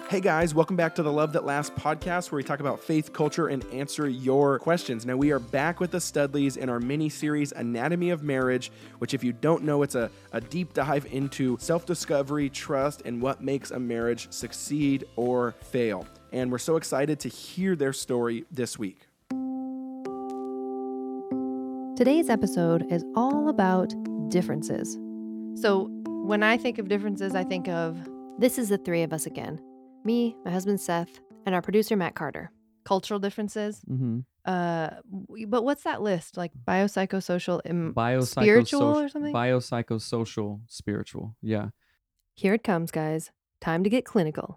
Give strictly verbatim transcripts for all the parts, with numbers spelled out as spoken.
Hey guys, welcome back to the Love That Lasts podcast, where we talk about faith, culture, and answer your questions. Now, we are back with the Studleys in our mini-series, Anatomy of Marriage, which, if you don't know, it's a, a deep dive into self-discovery, trust, and what makes a marriage succeed or fail. And we're so excited to hear their story this week. Today's episode is all about differences. So when I think of differences, I think of This is the three of us again. Me, my husband Seth, and our producer Matt Carter. cultural differences. Mm-hmm. Uh, w- but what's that list? Like biopsychosocial, im- Biopsychosocial, spiritual or something? Biopsychosocial, spiritual. Yeah. Here it comes, guys. Time to get clinical.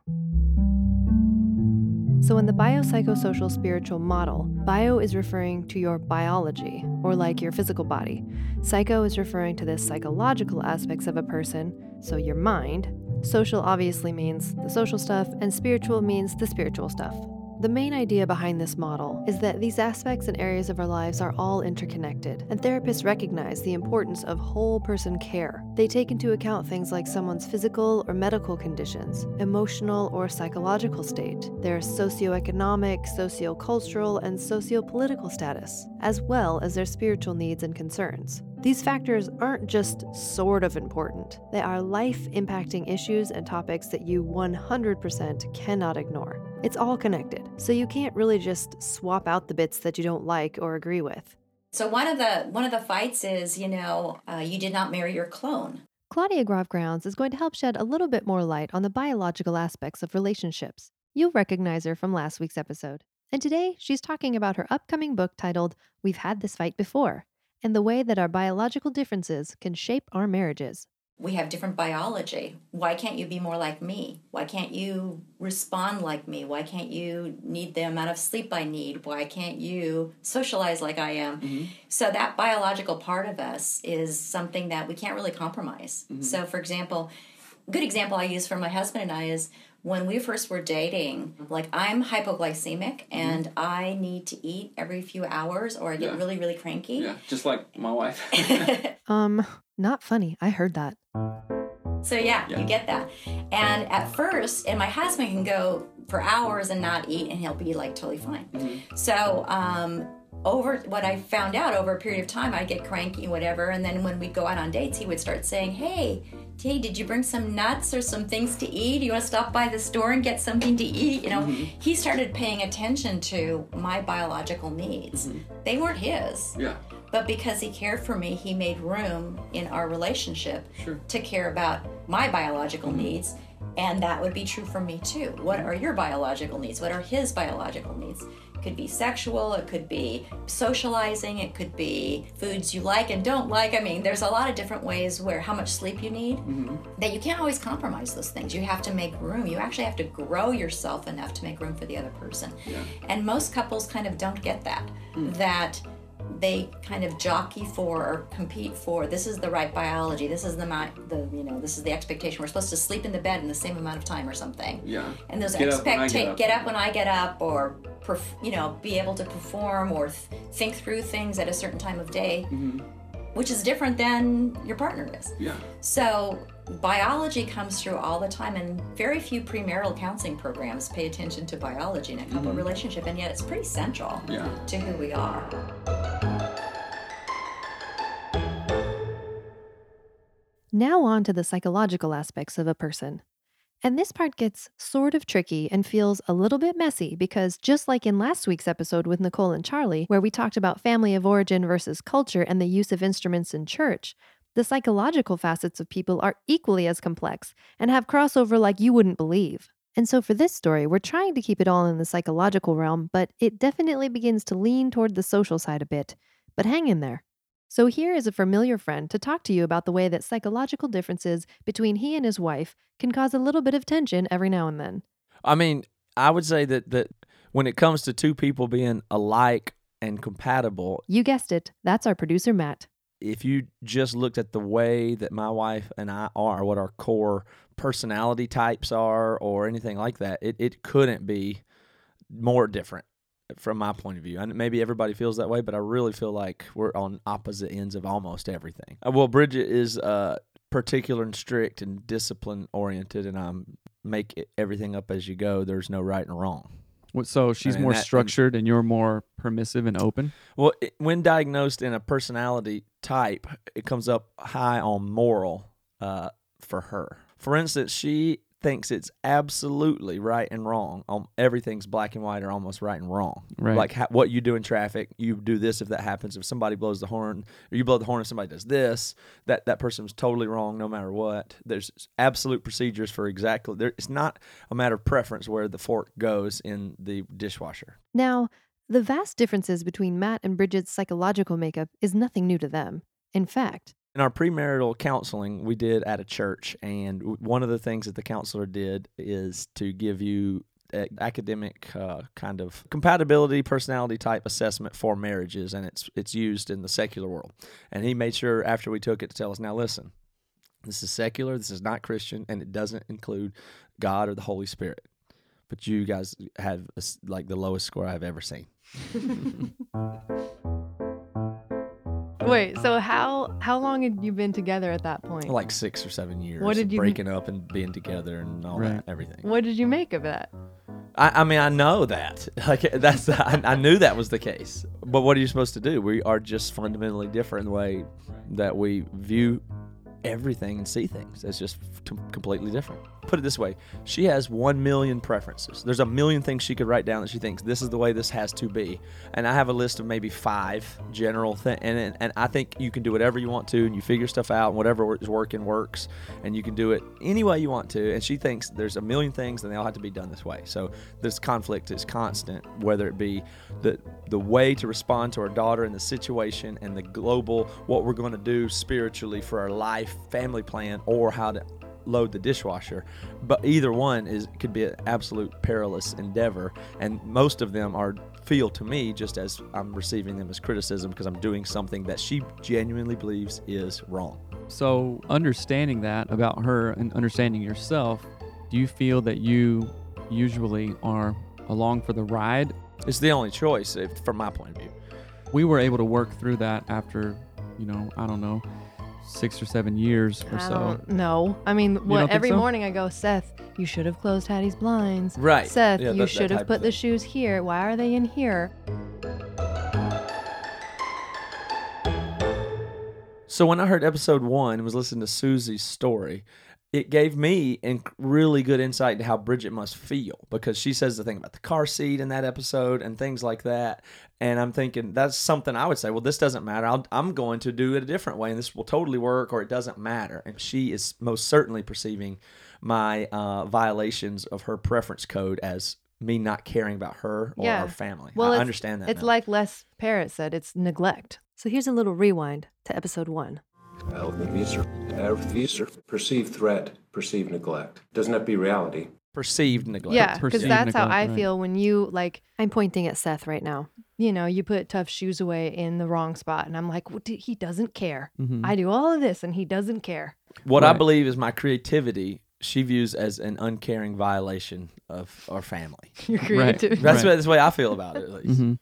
So in the biopsychosocial spiritual model, bio is referring to your biology, or like your physical body. Psycho is referring to the psychological aspects of a person, so your mind. Social obviously means the social stuff, and spiritual means the spiritual stuff. The main idea behind this model is that these aspects and areas of our lives are all interconnected, and therapists recognize the importance of whole person care. They take into account things like someone's physical or medical conditions, emotional or psychological state, their socioeconomic, sociocultural, and sociopolitical status, as well as their spiritual needs and concerns. These factors aren't just sort of important. They are life-impacting issues and topics that you one hundred percent cannot ignore. It's all connected, so you can't really just swap out the bits that you don't like or agree with. So one of the one of the fights is, you know, uh, you did not marry your clone. Claudia Grove-Grounds is going to help shed a little bit more light on the biological aspects of relationships. You'll recognize her from last week's episode. And today, she's talking about her upcoming book titled, We've Had This Fight Before, and the way that our biological differences can shape our marriages. We have different biology. Why can't you be more like me? Why can't you respond like me? Why can't you need the amount of sleep I need? Why can't you socialize like I am? Mm-hmm. So that biological part of us is something that we can't really compromise. Mm-hmm. So for example, a good example I use for my husband and I is when we first were dating, like I'm hypoglycemic and mm-hmm. I need to eat every few hours or I get yeah. really, really cranky. Yeah, just like my wife. um, not funny. I heard that. So yeah, yeah, you get that. And at first, and my husband can go for hours and not eat and he'll be like totally fine. Mm-hmm. So um, over what I found out over a period of time, I'd get cranky, whatever. And then when we'd go out on dates, he would start saying, hey, hey, did you bring some nuts or some things to eat? You want to stop by the store and get something to eat? You know, mm-hmm. he started paying attention to my biological needs. Mm-hmm. They weren't his. Yeah. But because he cared for me, he made room in our relationship sure. to care about my biological mm-hmm. needs. And that would be true for me too. What are your biological needs? What are his biological needs? It could be sexual, it could be socializing, it could be foods you like and don't like. I mean, there's a lot of different ways where how much sleep you need mm-hmm. that you can't always compromise those things. You have to make room. You actually have to grow yourself enough to make room for the other person. Yeah. And most couples kind of don't get that. Mm. That they kind of jockey for or compete for, this is the right biology, this is the, the you know, this is the expectation. We're supposed to sleep in the bed in the same amount of time or something. Yeah. And those get expect up get up when I get up, or perf- you know, be able to perform or th- think through things at a certain time of day, mm-hmm. which is different than your partner is. Yeah. So biology comes through all the time, and very few premarital counseling programs pay attention to biology in a couple mm-hmm. relationship, and yet it's pretty central yeah. to who we are. Now on to the psychological aspects of a person. And this part gets sort of tricky and feels a little bit messy because just like in last week's episode with Nicole and Charlie, where we talked about family of origin versus culture and the use of instruments in church, the psychological facets of people are equally as complex and have crossover like you wouldn't believe. And so for this story, we're trying to keep it all in the psychological realm, but it definitely begins to lean toward the social side a bit. But hang in there. So here is a familiar friend to talk to you about the way that psychological differences between he and his wife can cause a little bit of tension every now and then. I mean, I would say that, that when it comes to two people being alike and compatible... You guessed it. That's our producer, Matt. If you just looked at the way that my wife and I are, what our core personality types are or anything like that, it, it couldn't be more different. From my point of view. And maybe everybody feels that way, but I really feel like we're on opposite ends of almost everything. Well, Bridget is uh, particular and strict and discipline oriented, and I'm make it, everything up as you go. There's no right and wrong. What- So she's And more that- and- structured and you're more permissive and open? Well, it, when diagnosed in a personality type, it comes up high on moral uh, for her. For instance, she thinks it's absolutely right and wrong. Um, everything's black and white or almost right and wrong. Right. Like ha- what you do in traffic, you do this if that happens. If somebody blows the horn, or you blow the horn if somebody does this, that, that person's totally wrong no matter what. There's absolute procedures for exactly. There, it's not a matter of preference where the fork goes in the dishwasher. Now, the vast differences between Matt and Bridget's psychological makeup is nothing new to them. In fact, In our premarital counseling, we did at a church, and w- one of the things that the counselor did is to give you a academic uh, kind of compatibility personality type assessment for marriages, and it's it's used in the secular world. And he made sure after we took it to tell us, now listen, this is secular, this is not Christian, and it doesn't include God or the Holy Spirit. But you guys have a s like the lowest score I've ever seen. wait, so how how long had you been together at that point? Like six or seven years. What did of you- breaking up and being together and all Right. that, everything. What did you make of that? I, I mean, I know that. Like that's, I, I knew that was the case. But what are you supposed to do? We are just fundamentally different in the way that we view everything and see things. It's just t- completely different. Put it this way: she has one million preferences. There's a million things she could write down that she thinks this is the way this has to be. And I have a list of maybe five general things. And, and and I think you can do whatever you want to, and you figure stuff out, and whatever is working works, and you can do it any way you want to. And she thinks there's a million things, and they all have to be done this way. So this conflict is constant, whether it be the the way to respond to our daughter and the situation, and the global what we're going to do spiritually for our life, family plan, or how to load the dishwasher. But either one is could be an absolute perilous endeavor, and most of them are feel to me just as I'm receiving them as criticism because I'm doing something that she genuinely believes is wrong. So understanding that about her and understanding yourself, do you feel that you usually are along for the ride? It's the only choice if, from my point of view. We were able to work through that after, you know, I don't know, six or seven years or I so. don't know. I mean, don't what think every so? morning I go, Seth, you should have closed Hattie's blinds. Right. Seth, Yeah, you that- that should type have of put the thing. shoes here. Why are they in here? So when I heard episode one and was listening to Susie's story, it gave me in really good insight into how Bridget must feel, because she says the thing about the car seat in that episode and things like that. And I'm thinking that's something I would say, well, this doesn't matter. I'll, I'm going to do it a different way, and this will totally work, or it doesn't matter. And she is most certainly perceiving my uh, violations of her preference code as me not caring about her or Yeah. our family. Well, I it's- understand that It's now. like Les Parrott said, it's neglect. So here's a little rewind to episode one. Well, these are, uh, these are perceived threat, perceived neglect. Doesn't have to be reality. perceived neglect. Yeah, because Perceived that's how neglect, I right. feel when you, like, I'm pointing at Seth right now. You know, you put tough shoes away in the wrong spot, and I'm like, well, d- he doesn't care. Mhm. I do all of this, and he doesn't care. What I Right. believe is my creativity, she views as an uncaring violation of our family. Your Right. creativity. That's, Right. what, that's the way I feel about it, at least. Mhm.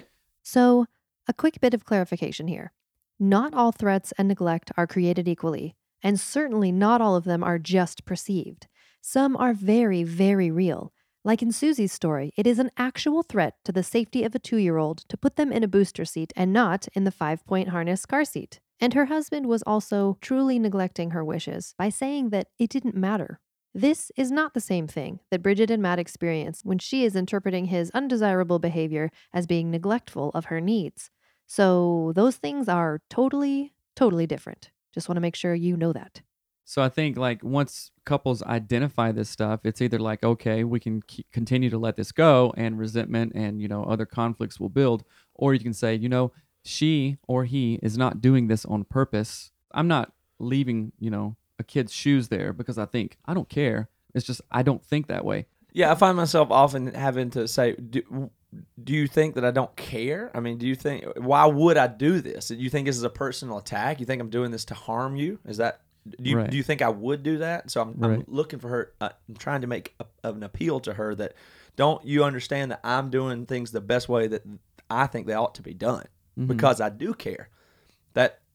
So, a quick bit of clarification here. Not all threats and neglect are created equally, and certainly not all of them are just perceived. Some are very, very real. Like in Susie's story, it is an actual threat to the safety of a two-year-old to put them in a booster seat and not in the five-point harness car seat. And her husband was also truly neglecting her wishes by saying that it didn't matter. This is not the same thing that Bridget and Matt experience when she is interpreting his undesirable behavior as being neglectful of her needs. So those things are totally, totally different. Just want to make sure you know that. So I think like once couples identify this stuff, it's either like, okay, we can keep, continue to let this go and resentment and, you know, other conflicts will build. Or you can say, you know, she or he is not doing this on purpose. I'm not leaving, you know, a kid's shoes there because I think, I don't care. It's just, I don't think that way. Yeah, I find myself often having to say, do, do you think that I don't care? I mean, do you think, why would I do this? Do you think this is a personal attack? You think I'm doing this to harm you? Is that, do you, Right. do you think I would do that? So I'm, I'm Right. looking for her, uh, I'm trying to make a, an appeal to her that, don't you understand that I'm doing things the best way that I think they ought to be done? Mhm. Because I do care. That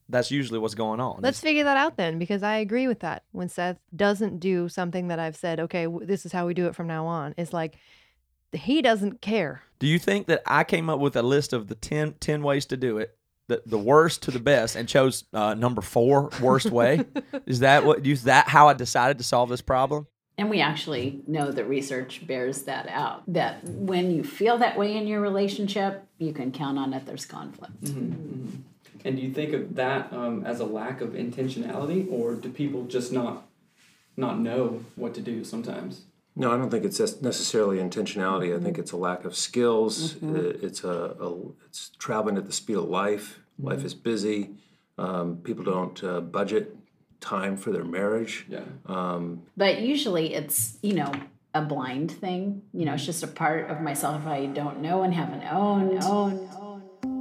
that's usually what's going on. Let's It's- figure that out then, because I agree with that. When Seth doesn't do something that I've said, okay, w- this is how we do it from now on, it's like he doesn't care. Do you think that I came up with a list of the ten, ten ways to do it, the, the worst to the best, and chose uh, number four, worst way? Is that what? Is that how I decided to solve this problem? And we actually know that research bears that out, that when you feel that way in your relationship, you can count on it, there's conflict. Mm-hmm, mm-hmm. And do you think of that um, as a lack of intentionality, or do people just not not know what to do sometimes? No, I don't think it's necessarily intentionality. I think it's a lack of skills. Mm-hmm. Uh, It's a, a it's traveling at the speed of life. Mm-hmm. Life is busy. Um, people don't uh, budget time for their marriage. Yeah. Um, But usually it's, you know, a blind thing. You know, it's just a part of myself I don't know and haven't owned. owned, owned.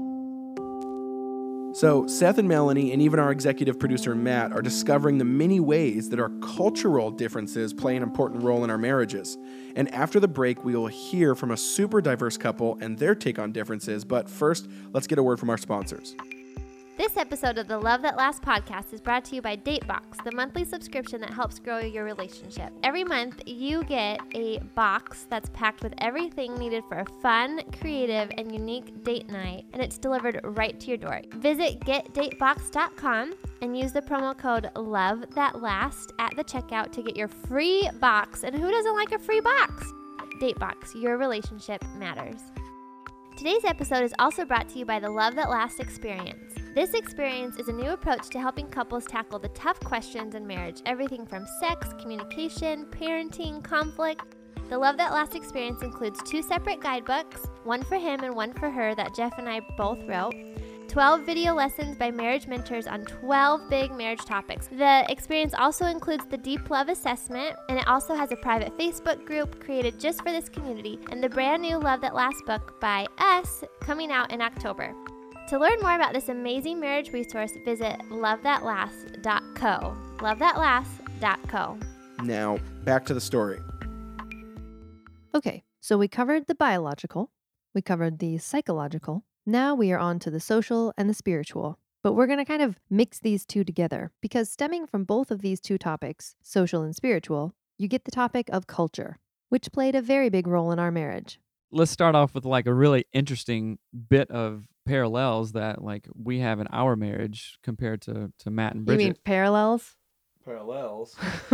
So, Seth and Melanie, and even our executive producer Matt, are discovering the many ways that our cultural differences play an important role in our marriages. And after the break, we will hear from a super diverse couple and their take on differences. But first, let's get a word from our sponsors. This episode of the Love That Lasts podcast is brought to you by Datebox, the monthly subscription that helps grow your relationship. Every month, you get a box that's packed with everything needed for a fun, creative, and unique date night, and it's delivered right to your door. Visit get datebox dot com and use the promo code LOVETHATLAST at the checkout to get your free box. And who doesn't like a free box? Datebox, your relationship matters. Today's episode is also brought to you by the Love That Lasts experience. This experience is a new approach to helping couples tackle the tough questions in marriage, everything from sex, communication, parenting, conflict. The Love That Lasts experience includes two separate guidebooks, one for him and one for her that Jeff and I both wrote, twelve video lessons by marriage mentors on twelve big marriage topics. The experience also includes the Deep Love Assessment, and it also has a private Facebook group created just for this community, and the brand new Love That Lasts book by us coming out in October. To learn more about this amazing marriage resource, visit love that last dot co. love that last dot co. Now, back to the story. Okay, so we covered the biological, we covered the psychological. Now we are on to the social and the spiritual. But we're going to kind of mix these two together because stemming from both of these two topics, social and spiritual, you get the topic of culture, which played a very big role in our marriage. Let's start off with like a really interesting bit of parallels that like we have in our marriage compared to, to Matt and You Bridget. mean parallels? Parallels.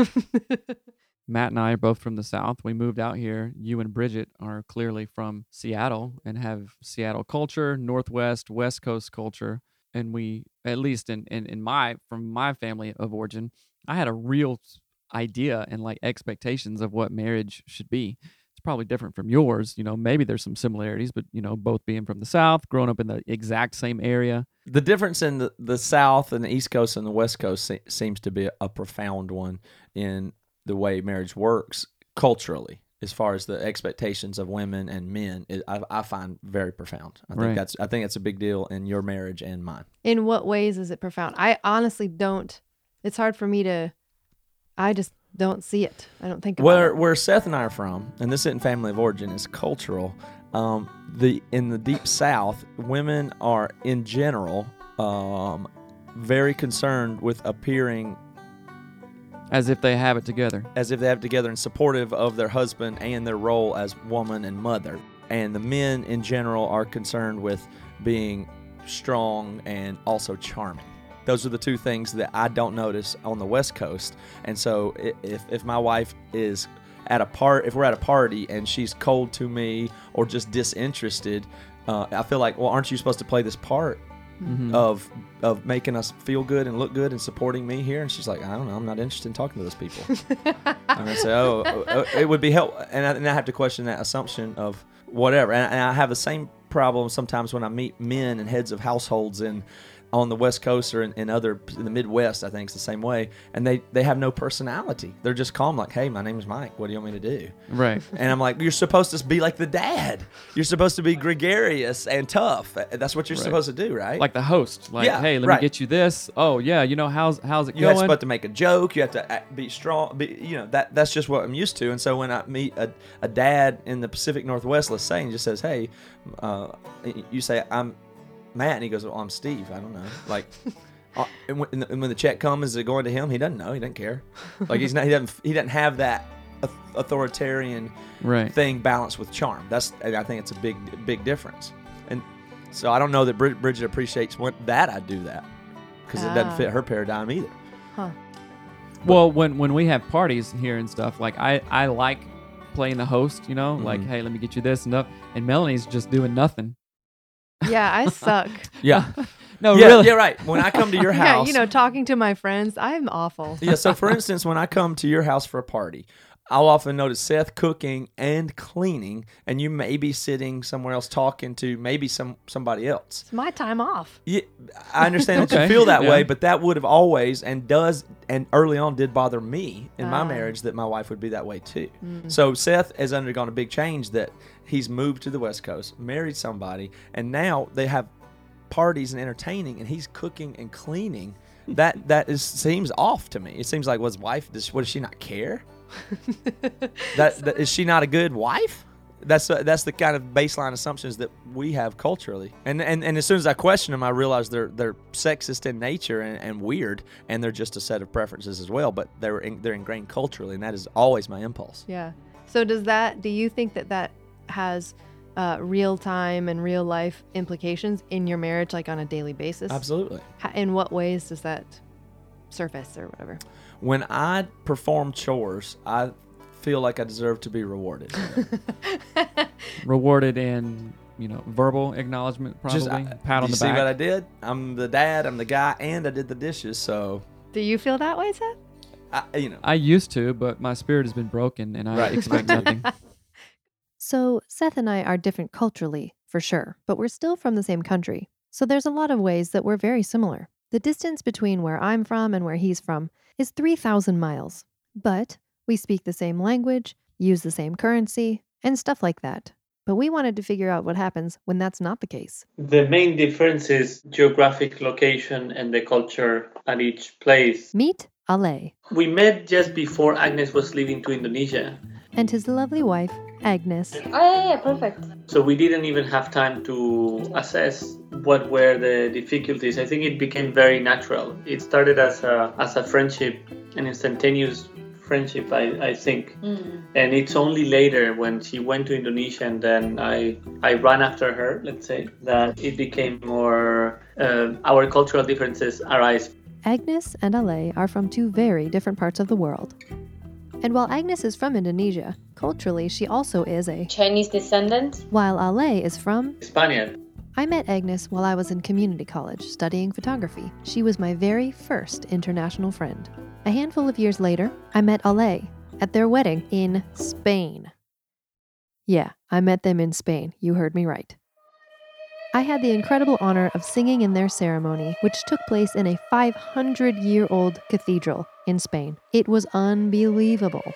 Matt and I are both from the South. We moved out here. You and Bridget are clearly from Seattle and have Seattle culture, Northwest, West Coast culture. And we, at least in, in, in my, from my family of origin, I had a real idea and like expectations of what marriage should be. It's probably different from yours. You know, maybe there's some similarities, but, you know, both being from the South, growing up in the exact same area. The difference in the, the South and the East Coast and the West Coast se- seems to be a, a profound one in the way marriage works culturally, as far as the expectations of women and men, it, I, I find very profound. I think Right. that's I think that's a big deal in your marriage and mine. In what ways is it profound? I honestly don't. It's hard for me to. I just don't see it. I don't think about Where it. where Seth and I are from, and this isn't family of origin, is cultural. Um, the in the deep South, women are in general um, very concerned with appearing As if they have it together. as if they have it together and supportive of their husband and their role as woman and mother. And the men in general are concerned with being strong and also charming. Those are the two things that I don't notice on the West Coast. And so i- if, if my wife is at a part, if we're at a party and she's cold to me or just disinterested, uh, I feel like, well, aren't you supposed to play this part Mm-hmm. of of making us feel good and look good and supporting me here? And she's like, I don't know, I'm not interested in talking to those people. And I say, oh, oh, it would be help, and I, and I have to question that assumption of whatever. And, and I have the same problem sometimes when I meet men and heads of households in on the West Coast or in, in other in the Midwest. I think it's the same way, and they they have no personality. They're just calm, like, hey, my name is Mike. What do you want me to do? Right. And I'm like, you're supposed to be like the dad. You're supposed to be gregarious and tough. That's what you're Right. supposed to do, right? Like the host. Like, Yeah, hey, let right. me get you this. Oh, yeah, you know, how's how's it You have going? supposed to make a joke. You have to act, be strong. Be, you know that that's just what I'm used to. And so when I meet a, a dad in the Pacific Northwest, let's say, and just says, "Hey," uh, you say, "I'm Matt," and he goes, "Well, I'm Steve." I don't know. Like, Uh, and, when, and when the check comes, is it going to him? He doesn't know. He doesn't care. Like he's not. He doesn't. He doesn't have that authoritarian Right. thing balanced with charm. That's. I think it's a big, big difference. And so I don't know that Brid- Bridget appreciates when, that I do that because it doesn't Ah. fit her paradigm either. Huh. Well, when when we have parties here and stuff, like I I like playing the host. You know, like Mhm. hey, let me get you this and stuff. And Melanie's just doing nothing. Yeah, I suck. Yeah. No, yeah, really. yeah, right. When I come to your Yeah, house, you know, talking to my friends, I'm awful. yeah. So, for instance, when I come to your house for a party, I'll often notice Seth cooking and cleaning, and you may be sitting somewhere else talking to maybe some somebody else. It's my time off. Yeah, I understand that you Okay, feel that yeah. way, but that would have always and does and early on did bother me in my Ah. marriage that my wife would be that way too. Mm. So Seth has undergone a big change that he's moved to the West Coast, married somebody, and now they have parties and entertaining, and he's cooking and cleaning. That that is seems off to me. It seems like, was wife? Does, what, does she not care? that, that is she not a good wife? That's uh, that's the kind of baseline assumptions that we have culturally. And and, and as soon as I question them, I realize they're they're sexist in nature and, and weird, and they're just a set of preferences as well. But they're in, they're ingrained culturally, and that is always my impulse. Yeah. So does that, do you think that that has uh, real time and real life implications in your marriage, like on a daily basis? Absolutely. How, in what ways does that surface or whatever? When I perform chores, I feel like I deserve to be rewarded. Rewarded in you know verbal acknowledgement, probably Just, I- pat on you the see back. what I did? I'm the dad, I'm the guy, and I did the dishes. So, Do you feel that way, Seth? I, you know, I used to, but my spirit has been broken, and I Right. expect nothing. So, Seth and I are different culturally, for sure, but we're still from the same country. So, there's a lot of ways that we're very similar. The distance between where I'm from and where he's from is three thousand miles. But we speak the same language, use the same currency, and stuff like that. But we wanted to figure out what happens when that's not the case. The main difference is geographic location and the culture at each place. Meet Ale We met just before Agnes was leaving to Indonesia, and his lovely wife, Agnes. Oh, yeah, yeah, perfect. so we didn't even have time to assess what were the difficulties. I think it became very natural. It started as a as a friendship, an instantaneous friendship, I, I think. Mm. And it's only later when she went to Indonesia and then I I ran after her, let's say, that it became more, uh, our cultural differences arise. Agnes and Ale are from two very different parts of the world. And while Agnes is from Indonesia, culturally she also is a Chinese descendant. While Ale is from Spaniard. I met Agnes while I was in community college studying photography. She was my very first international friend. A handful of years later, I met Ale at their wedding in Spain. Yeah, I met them in Spain. You heard me right. I had the incredible honor of singing in their ceremony, which took place in a five hundred year old cathedral in Spain. It was unbelievable.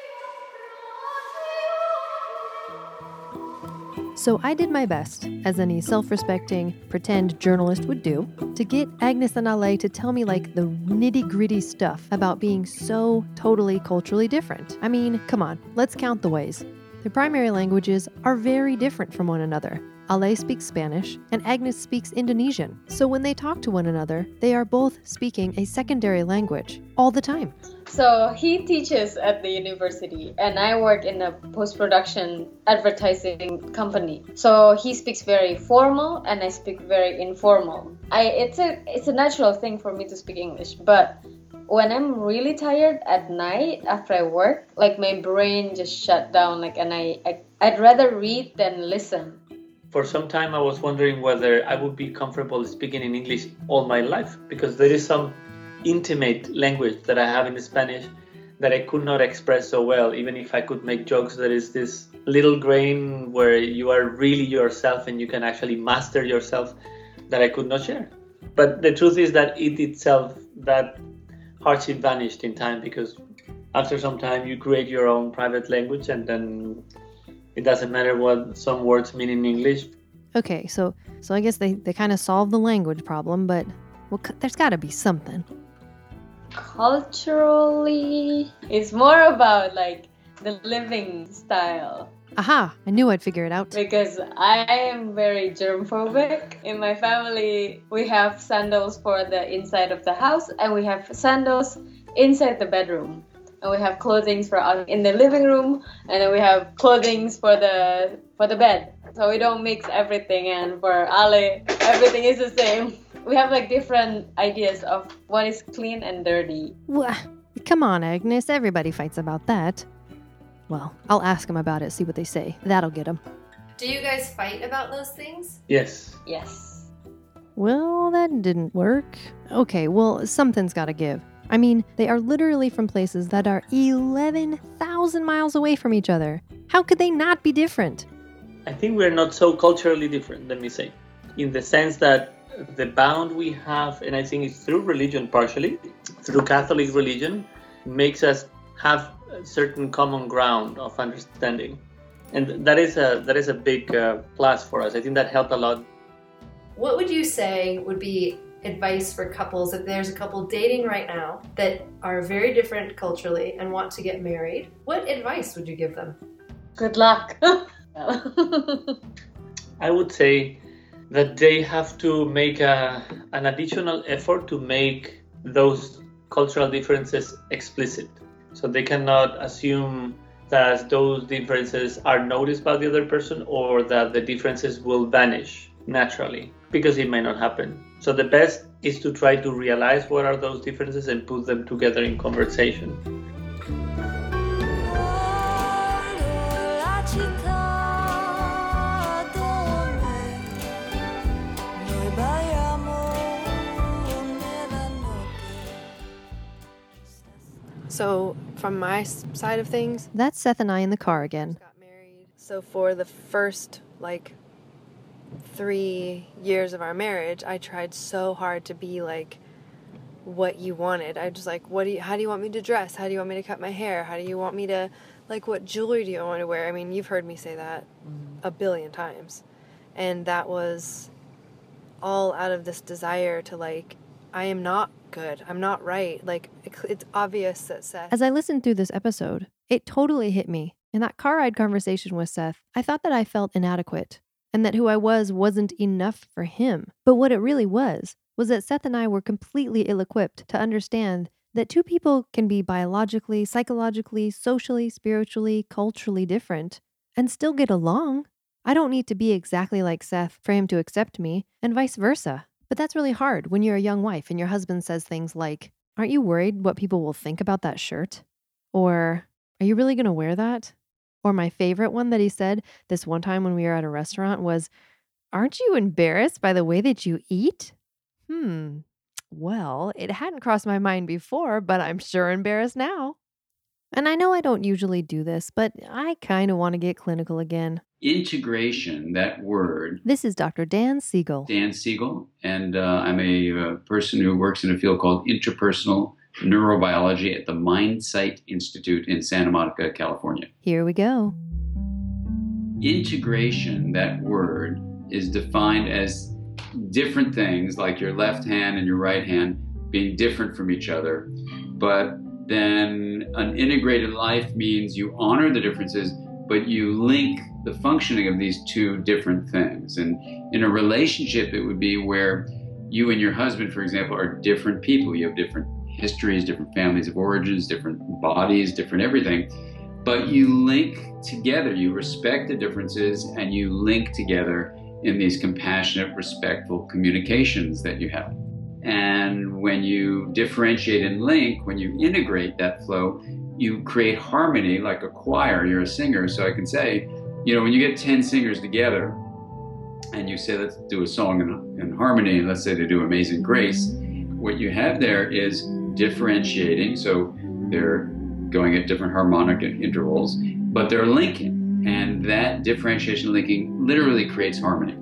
So I did my best, as any self-respecting, pretend journalist would do, to get Agnes and Ale to tell me like the nitty-gritty stuff about being so totally culturally different. I mean, come on, let's count the ways. Their primary languages are very different from one another. Ale speaks Spanish, and Agnes speaks Indonesian. So when they talk to one another, they are both speaking a secondary language all the time. So he teaches at the university, and I work in a post-production advertising company. So he speaks very formal, and I speak very informal. I it's a it's a natural thing for me to speak English, but when I'm really tired at night after I work, like my brain just shut down, like, and I, I I'd rather read than listen. For some time I was wondering whether I would be comfortable speaking in English all my life, because there is some intimate language that I have in Spanish that I could not express so well. Even if I could make jokes, there is this little grain where you are really yourself and you can actually master yourself that I could not share. But the truth is that it itself, that hardship vanished in time, because after some time you create your own private language, and then it doesn't matter what some words mean in English. Okay, so so I guess they, they kind of solved the language problem, but well, c- there's got to be something. Culturally, it's more about like the living style. Aha, I knew I'd figure it out. Because I am very germ-phobic. In my family, we have sandals for the inside of the house, and we have sandals inside the bedroom. And we have clothing for out in the living room, and then we have clothing for the for the bed. So we don't mix everything, and for Ale, everything is the same. We have like different ideas of what is clean and dirty. Well, come on, Agnes. Everybody fights about that. Well, I'll ask them about it, see what they say. That'll get them. Do you guys fight about those things? Yes. Yes. Well, that didn't work. Okay, well, something's gotta give. I mean, they are literally from places that are eleven thousand miles away from each other. How could they not be different? I think we're not so culturally different, let me say, in the sense that the bound we have, and I think it's through religion partially, through Catholic religion, makes us have a certain common ground of understanding. And that is a that is a big uh, plus for us. I think that helped a lot. What would you say would be advice for couples if there's a couple dating right now that are very different culturally and want to get married? What advice would you give them? Good luck. I would say that they have to make a, an additional effort to make those cultural differences explicit. So they cannot assume that those differences are noticed by the other person or that the differences will vanish naturally, because it may not happen. So the best is to try to realize what are those differences and put them together in conversation. So, from my side of things, that's Seth and I in the car again. Got married. So for the first, like, three years of our marriage, I tried so hard to be like what you wanted. I just like, what do you, how do you want me to dress? How do you want me to cut my hair? How do you want me to, like, what jewelry do you want me to wear? I mean, you've heard me say that mm-hmm. a billion times. And that was all out of this desire to, like, I am not good. I'm not right. Like, it's obvious that Seth... As I listened through this episode, it totally hit me. In that car ride conversation with Seth, I thought that I felt inadequate and that who I was wasn't enough for him. But what it really was, was that Seth and I were completely ill-equipped to understand that two people can be biologically, psychologically, socially, spiritually, culturally different and still get along. I don't need to be exactly like Seth for him to accept me, and vice versa. But that's really hard when you're a young wife and your husband says things like, aren't you worried what people will think about that shirt? Or, are you really going to wear that? Or my favorite one that he said this one time when we were at a restaurant was, aren't you embarrassed by the way that you eat? Hmm, well, it hadn't crossed my mind before, but I'm sure embarrassed now. And I know I don't usually do this, but I kind of want to get clinical again. Integration, that word. This is Doctor Dan Siegel. Dan Siegel, and uh, I'm a uh, person who works in a field called interpersonal neurobiology at the MindSight Institute in Santa Monica, California. Here we go. Integration, that word, is defined as different things, like your left hand and your right hand being different from each other, but then an integrated life means you honor the differences, but you link the functioning of these two different things. And in a relationship, it would be where you and your husband, for example, are different people. You have different histories, different families of origins, different bodies, different everything. But you link together, you respect the differences, and you link together in these compassionate, respectful communications that you have. And when you differentiate and link, when you integrate that flow, you create harmony like a choir. You're a singer, so I can say, you know, when you get ten singers together and you say, let's do a song in, in harmony, and let's say they do Amazing Grace, what you have there is differentiating. So they're going at different harmonic intervals, but they're linking. And that differentiation linking literally creates harmony.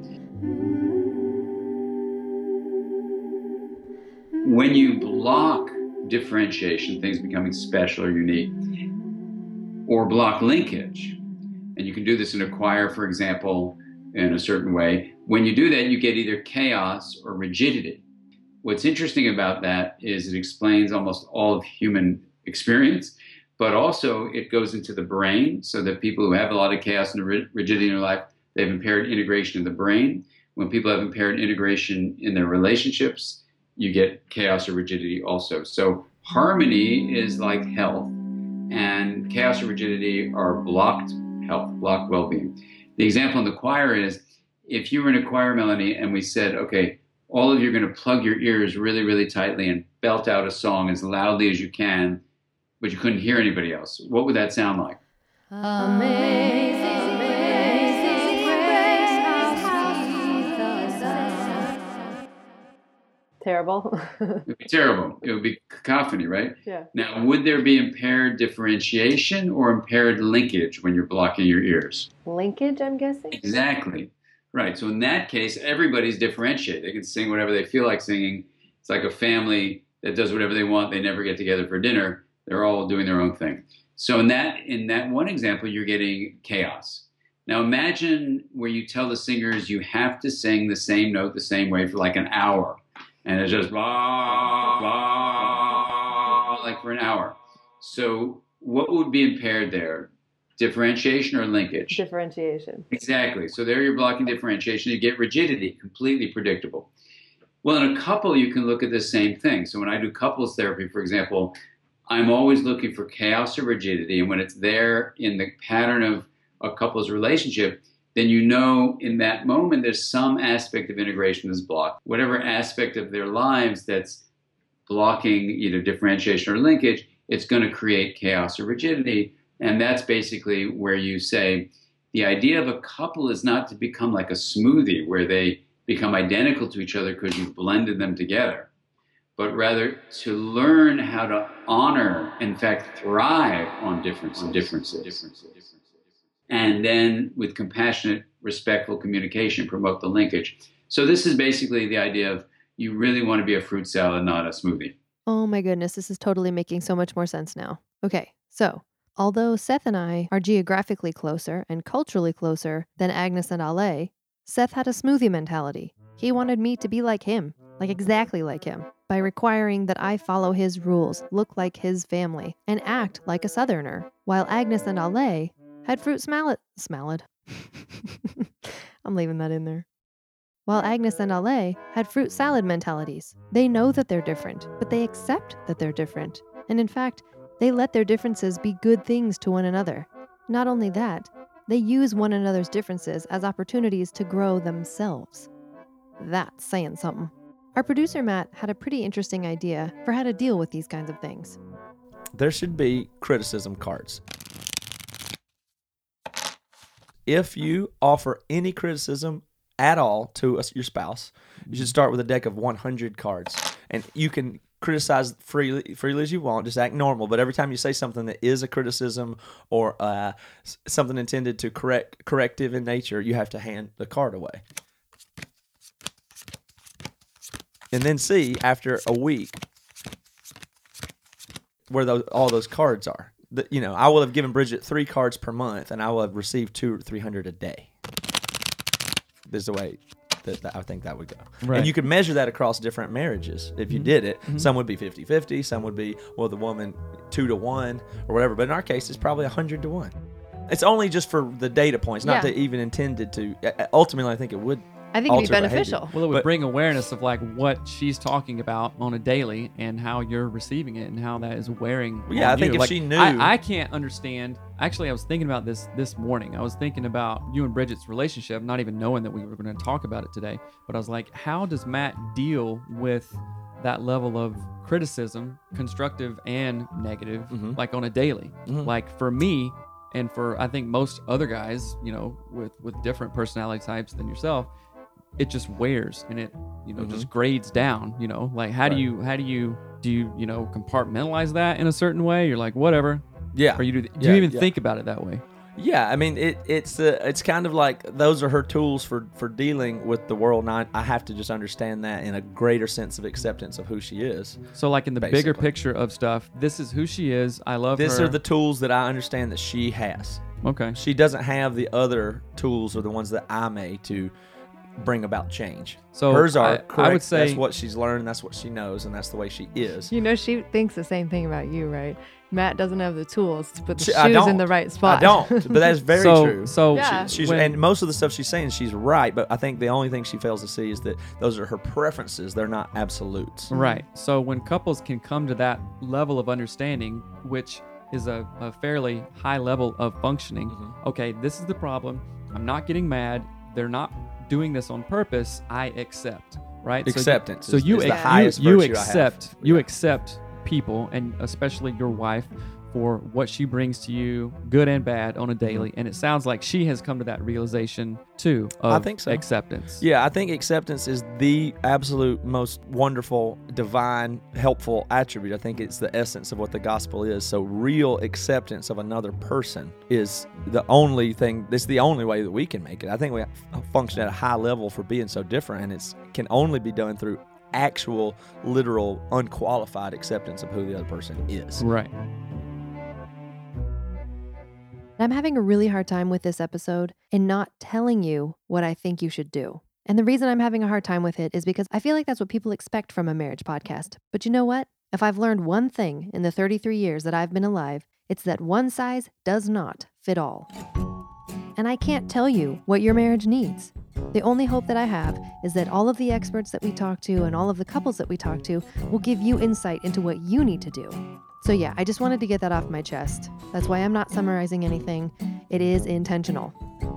When you block differentiation, things becoming special or unique, or block linkage, and you can do this in a choir, for example, in a certain way, when you do that, you get either chaos or rigidity. What's interesting about that is it explains almost all of human experience, but also it goes into the brain, so that people who have a lot of chaos and rigidity in their life, they have impaired integration in the brain. When people have impaired integration in their relationships, you get chaos or rigidity also. So harmony is like health, and chaos or rigidity are blocked health, blocked well-being. The example in the choir is, if you were in a choir, Melanie, and we said, okay, all of you are going to plug your ears really, really tightly and belt out a song as loudly as you can, but you couldn't hear anybody else, what would that sound like? Amazing. Terrible. It would be terrible. It would be cacophony, right? Yeah. Now, would there be impaired differentiation or impaired linkage when you're blocking your ears? Linkage, I'm guessing? Exactly. Right. So in that case, everybody's differentiated. They can sing whatever they feel like singing. It's like a family that does whatever they want. They never get together for dinner. They're all doing their own thing. So in that in that one example, you're getting chaos. Now imagine where you tell the singers you have to sing the same note the same way for like an hour. And it's just blah, blah, like for an hour. So what would be impaired there? Differentiation or linkage? Differentiation. Exactly. So there you're blocking differentiation. You get rigidity, completely predictable. Well, in a couple, you can look at the same thing. So when I do couples therapy, for example, I'm always looking for chaos or rigidity. And when it's there in the pattern of a couple's relationship, then you know in that moment there's some aspect of integration that's blocked. Whatever aspect of their lives that's blocking either differentiation or linkage, it's going to create chaos or rigidity. And that's basically where you say the idea of a couple is not to become like a smoothie where they become identical to each other because you've blended them together, but rather to learn how to honor, in fact, thrive on differences, on differences, differences. And then with compassionate, respectful communication, promote the linkage. So this is basically the idea of you really want to be a fruit salad, not a smoothie. Oh my goodness, this is totally making so much more sense now. Okay, so although Seth and I are geographically closer and culturally closer than Agnes and Ale, Seth had a smoothie mentality. He wanted me to be like him, like exactly like him, by requiring that I follow his rules, look like his family, and act like a Southerner, while Agnes and Ale had fruit smallet, smalad. I'm leaving that in there. While Agnes and Ale had fruit salad mentalities. They know that they're different, but they accept that they're different. And in fact, they let their differences be good things to one another. Not only that, they use one another's differences as opportunities to grow themselves. That's saying something. Our producer Matt had a pretty interesting idea for how to deal with these kinds of things. There should be criticism cards. If you offer any criticism at all to a, your spouse, you should start with a deck of one hundred cards. And you can criticize freely freely as you want, just act normal. But every time you say something that is a criticism or uh, something intended to correct corrective in nature, you have to hand the card away. And then see, after a week, where those, all those cards are. The, you know, I will have given Bridget three cards per month, and I will have received two or three hundred a day. There's the way that, that I think that would go. Right. And you could measure that across different marriages. If you Mm-hmm. did it, Mm-hmm. some would be fifty-fifty, some would be, well, the woman two to one or whatever. But in our case, it's probably one hundred to one. It's only just for the data points, not Yeah. to even intended to. Ultimately, I think it would. I think it'd be alter beneficial. behavior. Well, it would But- bring awareness of like what she's talking about on a daily and how you're receiving it and how that is wearing. Yeah, on I think you. if Like, she knew- I, I can't understand. Actually, I was thinking about this this morning. I was thinking about you and Bridget's relationship, not even knowing that we were going to talk about it today. But I was like, how does Matt deal with that level of criticism, constructive and negative, Mhm. like on a daily? Mhm. Like for me, and for I think most other guys, you know, with with different personality types than yourself, it just wears and it, you know, Mhm. just grades down, you know, like how do Right. you, how do you, do you, you know, compartmentalize that in a certain way? You're like, whatever. Yeah. Or you do, do Yeah, you even yeah. think about it that way? Yeah, I mean, it, it's uh, it's kind of like those are her tools for, for dealing with the world, and I, I have to just understand that in a greater sense of acceptance of who she is. So like in the bigger Basically. picture of stuff, this is who she is. I love These her. are the tools that I understand that she has. Okay. She doesn't have the other tools or the ones that I may to bring about change. So hers are I- I correct. would say- that's what she's learned, that's what she knows, and that's the way she is. You know, she thinks the same thing about you, right? Matt doesn't have the tools to put the She- I shoes don't. in the right spot. I don't, but that's very So- true. so Yeah. She- she's when- and most of the stuff she's saying, she's right. But I think the only thing she fails to see is that those are her preferences; they're not absolutes. Right. So when couples can come to that level of understanding, which is a, a fairly high level of functioning, Mm-hmm. okay, this is the problem. I'm not getting mad. They're not doing this on purpose. I accept. Right. Acceptance So, is- so you is the ex- highest you, you virtue I have. accept you Yeah. accept people, and especially your wife, for what she brings to you, good and bad, on a daily. And it sounds like she has come to that realization too of I think so. acceptance. Yeah, I think acceptance is the absolute most wonderful, divine, helpful attribute. I think it's the essence of what the gospel is. So real acceptance of another person is the only thing, it's the only way that we can make it. I think we function at a high level for being so different, and it's can only be done through actual, literal, unqualified acceptance of who the other person is. Right. I'm having a really hard time with this episode and not telling you what I think you should do. And the reason I'm having a hard time with it is because I feel like that's what people expect from a marriage podcast. But you know what? If I've learned one thing in the thirty-three years that I've been alive, it's that one size does not fit all. And I can't tell you what your marriage needs. The only hope that I have is that all of the experts that we talk to and all of the couples that we talk to will give you insight into what you need to do. So yeah, I just wanted to get that off my chest. That's why I'm not summarizing anything. It is intentional.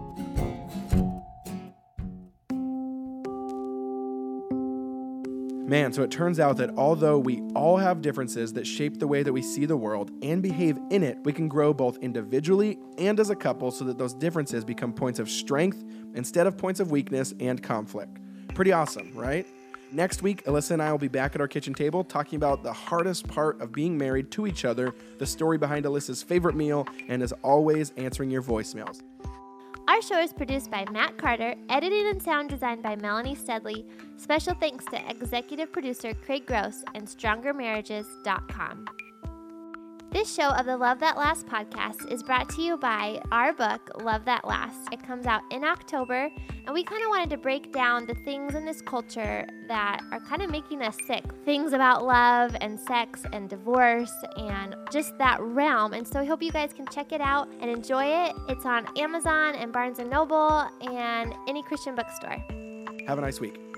Man, so it turns out that although we all have differences that shape the way that we see the world and behave in it, we can grow both individually and as a couple so that those differences become points of strength instead of points of weakness and conflict. Pretty awesome, right? Next week, Alyssa and I will be back at our kitchen table talking about the hardest part of being married to each other, the story behind Alyssa's favorite meal, and as always, answering your voicemails. Our show is produced by Matt Carter, edited and sound designed by Melanie Studley. Special thanks to executive producer Craig Gross and stronger marriages dot com. This show of the Love That Lasts podcast is brought to you by our book, Love That Lasts. It comes out in October, and we kind of wanted to break down the things in this culture that are kind of making us sick. Things about love and sex and divorce and just that realm. And so I hope you guys can check it out and enjoy it. It's on Amazon and Barnes and Noble and any Christian bookstore. Have a nice week.